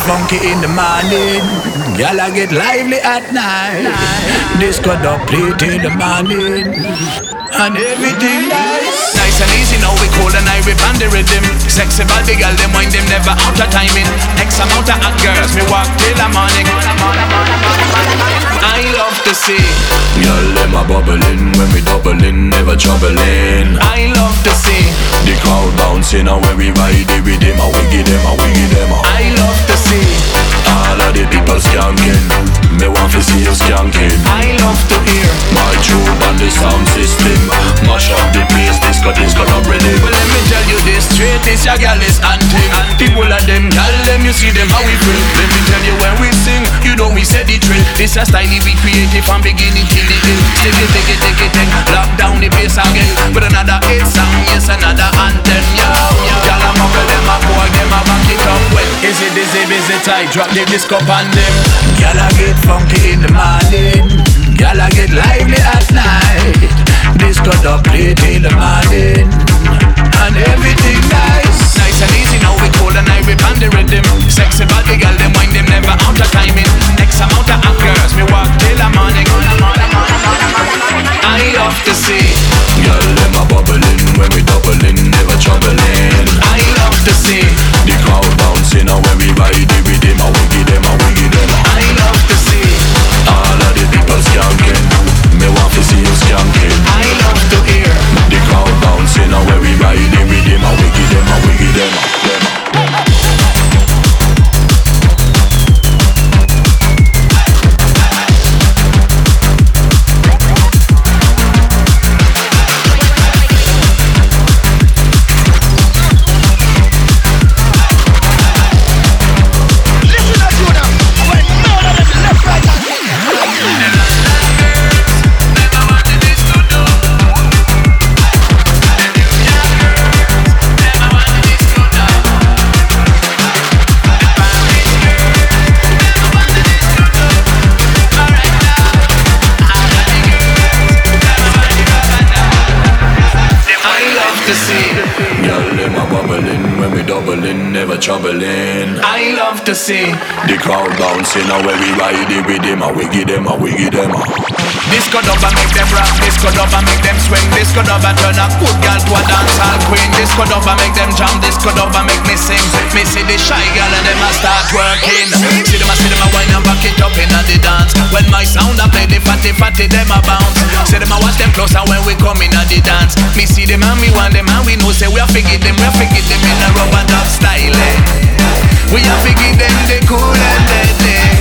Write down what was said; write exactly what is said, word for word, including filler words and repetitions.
funky in the morning, girl I get lively at night. Disco dub play till the morning, and everything nice. Nice and easy now we cool and I rip on the rhythm. Sexy body girl, them wine them never out of timing. X amount of hot girls, me walk till the morning. I love to see girl them a bubbling when we doubling, never troubling. I love to see the crowd bouncing and when we ride it with them, a wiggy them, a wiggy them. I love to see all of the people skanking. Me want to see you skanking. I love to hear my tune on the sound system. Mash up the place, disco, disco, not ready. Well, let me tell you this straight, this your girl is hunting. People of them, girl, them, you see them how we feel. Let me tell you when we sing, you know we said the trick. This a style we created from beginning till the end. Stick it, take it, take it, take lock down the bass again. With another hit song, yes, another anthem, yo. Girl, I'm up with them, a boy, them, a back it up. Well, is it busy, busy tight, drop the disco on them. Girl, I get funky in the morning, girl, I get lively at night. Disco dub play till the morning, and everything nice. Nice and easy now we cool and I rip on the rhythm. Sexy body girl, them wine them never out of timing. X amount of hot girls, me walk till the morning. I love to see girl them a bubbling when we doubling, never troubling. I love to see the crowd bouncing and when we ride it with them, a wiggy them, a wiggy them. I love to see all of the people skanking. Me want to see you skanking. I love to hear the crowd bouncing and when we ride it with them, a wiggy them, a wiggy them, them. Never troubling. I love to see the crowd bouncing and when we ride it with them, a wiggy them, a wiggy them. Disco dub and make them rock, disco dub and make them swing. Disco dub and turn a good girl to a dancehall queen. Disco dub and make them jump, disco dub and make me sing. Me see the shy girl and them a start working. See them a see them a wine and back it up in the dance. When my sound a play, the fatty fatty them a bounce. See them a watch them closer when we come in at the dance. Me see them and we want them and we know say we a figure them, we a figure them in a rubber dub style. Eh? We a figure them the cool and deadly.